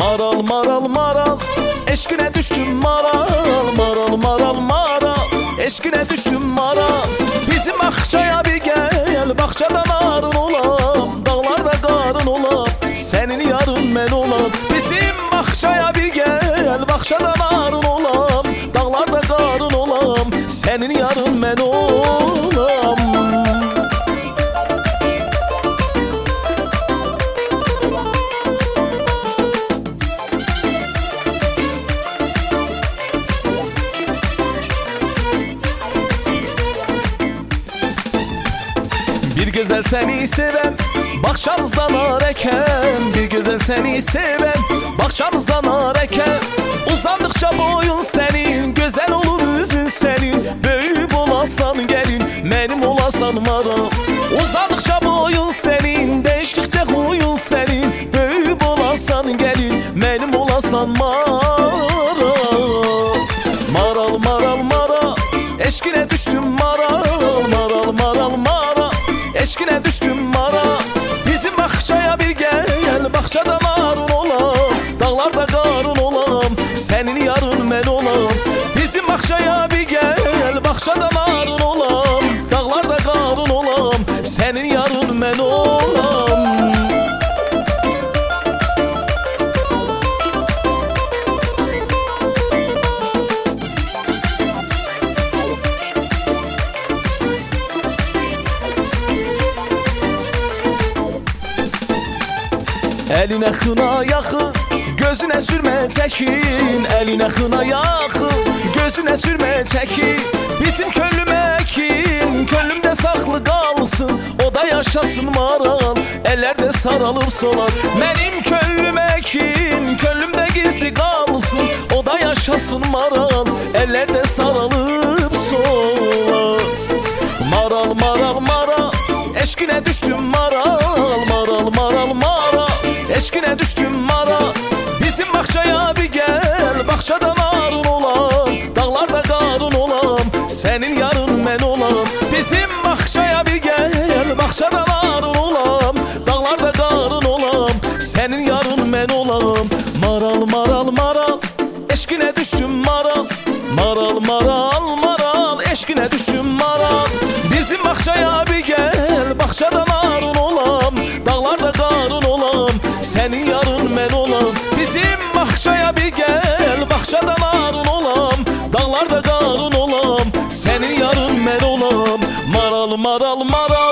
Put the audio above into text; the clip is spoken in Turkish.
Maral maral maral, eşkine düştüm maral. Maral maral maral, eşkine düştüm maral. Bizim bahçaya bir gel, bahçadan arın olam, dağlarda karın olam, senin yarın ben olam. Bizim bahçaya bir gel, bahçadan arın olam, dağlarda karın olam, senin yarın ben olam. Bir güzel seni seven, bahçanızdan areken. Bir güzel seni seven, bahçanızdan areken. Uzandıkça boyun senin, güzel olur yüzün senin. Büyüyüp olasan gelin, benim olasan maral. Uzandıkça boyun senin, değiştikçe huyun senin. Büyüyüp olasan gelin, benim olasan maral. Maral maral maral, eşkine düştüm maral. Maral maral maral, eşkine düştüm maral. Bizim bahçaya bir gel, bahçadan arın olam, dağlarda karın olam, senin yarın ben olam. Bizim bahçaya bir gel, bahçadan arın olam, dağlarda karın olam, senin yarın ben olam. Eline hına yakı, gözüne sürme çekin. Eline hına yakı, gözüne sürme çekin. Bizim köllüm ekin, köllümde saklı kalsın, o da yaşasın maral, ellerde sarılıp solar. Benim köllüm ekin, köllümde gizli kalsın, o da yaşasın maral, ellerde sarılıp solar. Maral maral maral, eşkine düştüm maral. Maral maral maral, eşkine düştüm maral. Bizim bahçaya bir gel, bahçadan arın olam, dağlarda karın olam, senin yarın ben olam. Bizim bahçaya bir gel, bahçadan arın olam, dağlarda karın olam, senin yarın ben olam. Maral maral maral, eşkine düştüm maral. Maral maral maral, eşkine düştüm maral. Bizim bahçaya bir gel, bahçadan arın olam, dağlarda karın olam, senin yarın ben olam. Bizim bahçaya bir gel, bahçadan arın olam, dağlarda karın olam, senin yarın ben olam. Maral maral maral.